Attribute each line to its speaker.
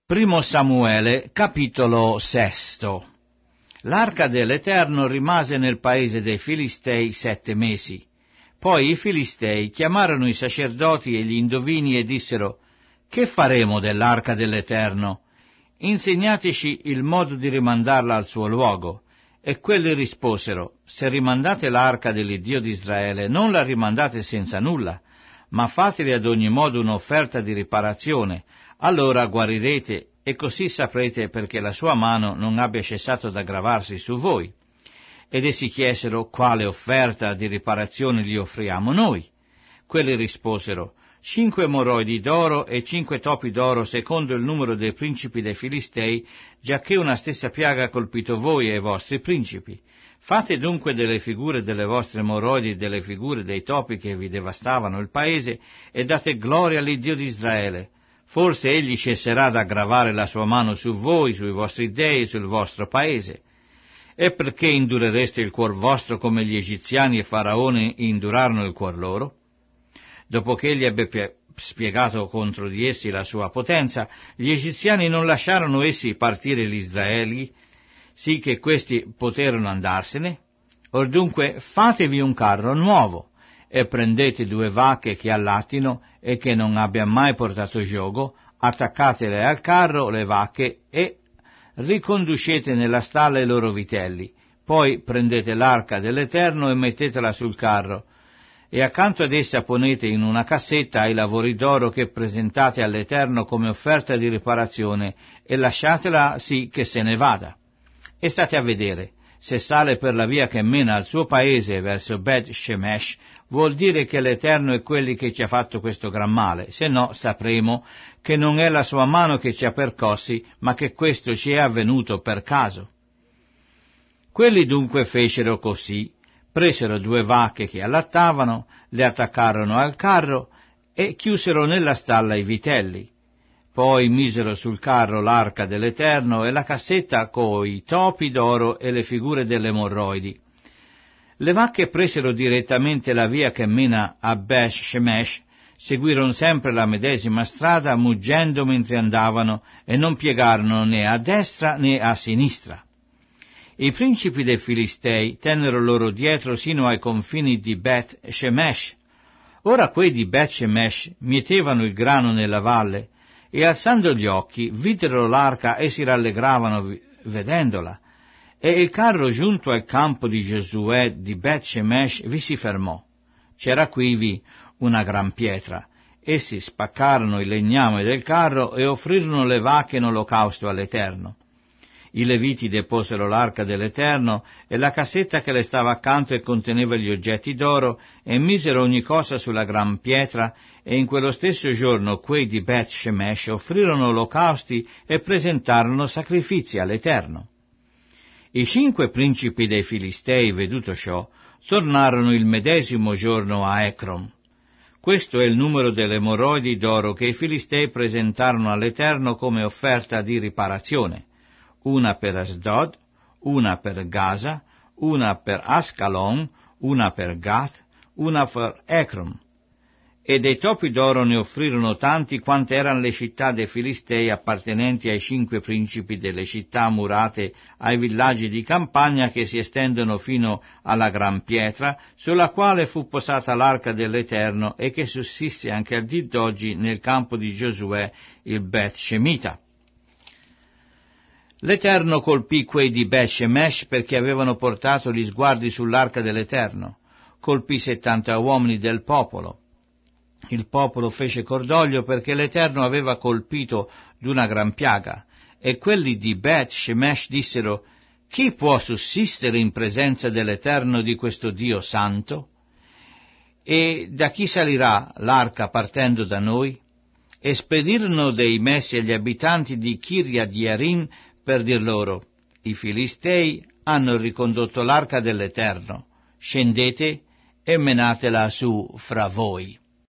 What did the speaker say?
Speaker 1: Primo Samuele, capitolo 6. L'arca dell'Eterno rimase nel paese dei Filistei 7 mesi. Poi i Filistei chiamarono i sacerdoti e gli indovini e dissero: «Che faremo dell'arca dell'Eterno? Insegnateci il modo di rimandarla al suo luogo». E quelli risposero: «Se rimandate l'arca dell'Iddio di Israele, non la rimandate senza nulla, ma fateli ad ogni modo un'offerta di riparazione. Allora guarirete, e così saprete perché la sua mano non abbia cessato d'aggravarsi su voi». Ed essi chiesero: «Quale offerta di riparazione gli offriamo noi?» Quelli risposero: 5 moroidi d'oro e 5 topi d'oro, secondo il numero dei principi dei Filistei, giacché una stessa piaga ha colpito voi e i vostri principi. Fate dunque delle figure delle vostre moroidi e delle figure dei topi che vi devastavano il paese, e date gloria all'Iddio di Israele. Forse egli cesserà d'aggravare la sua mano su voi, sui vostri dei e sul vostro paese. E perché indurereste il cuor vostro come gli egiziani e Faraone indurarono il cuor loro? Dopo che egli ebbe spiegato contro di essi la sua potenza, gli egiziani non lasciarono essi partire gli Israeli, sì che questi poterono andarsene. Or dunque fatevi un carro nuovo, e prendete 2 vacche che allattino e che non abbia mai portato giogo, attaccatele al carro le vacche e riconducete nella stalla i loro vitelli. Poi prendete l'arca dell'Eterno e mettetela sul carro, e accanto ad essa ponete in una cassetta i lavori d'oro che presentate all'Eterno come offerta di riparazione, e lasciatela sì che se ne vada. E state a vedere, se sale per la via che mena al suo paese verso Bet Shemesh, vuol dire che l'Eterno è quelli che ci ha fatto questo gran male, se no sapremo che non è la sua mano che ci ha percossi, ma che questo ci è avvenuto per caso». Quelli dunque fecero così. Presero 2 vacche che allattavano, le attaccarono al carro e chiusero nella stalla i vitelli. Poi misero sul carro l'arca dell'Eterno e la cassetta coi topi d'oro e le figure delle morroidi. Le vacche presero direttamente la via che mena a Bet Shemesh, seguirono sempre la medesima strada, muggendo mentre andavano, e non piegarono né a destra né a sinistra. I principi dei Filistei tennero loro dietro sino ai confini di Bet Shemesh. Ora quei di Bet Shemesh mietevano il grano nella valle, e alzando gli occhi videro l'arca e si rallegravano vedendola. E il carro giunto al campo di Giosuè di Bet Shemesh vi si fermò. C'era quivi una gran pietra. Essi spaccarono il legname del carro e offrirono le vacche in olocausto all'Eterno. I Leviti deposero l'arca dell'Eterno e la cassetta che le stava accanto e conteneva gli oggetti d'oro, e misero ogni cosa sulla gran pietra, e in quello stesso giorno quei di Bet Shemesh offrirono olocausti e presentarono sacrifici all'Eterno. I 5 principi dei Filistei, veduto ciò, tornarono il medesimo giorno a Ecrom. Questo è il numero delle moroidi d'oro che i Filistei presentarono all'Eterno come offerta di riparazione: una per Asdod, una per Gaza, una per Ascalon, una per Gath, una per Ecrom. E dei topi d'oro ne offrirono tanti quante erano le città dei Filistei appartenenti ai 5 principi delle città murate ai villaggi di campagna che si estendono fino alla gran pietra, sulla quale fu posata l'arca dell'Eterno e che sussiste anche al dì d'oggi nel campo di Giosuè il Bet Shemita. L'Eterno colpì quei di Bet Shemesh perché avevano portato gli sguardi sull'arca dell'Eterno. Colpì 70 uomini del popolo. Il popolo fece cordoglio perché l'Eterno aveva colpito d'una gran piaga, e quelli di Bet Shemesh dissero: «Chi può sussistere in presenza dell'Eterno di questo Dio santo? E da chi salirà l'arca partendo da noi?» E spedirono dei messi agli abitanti di Kirjat Jearim per dir loro: «I Filistei hanno ricondotto l'arca dell'Eterno, scendete e menatela su fra voi».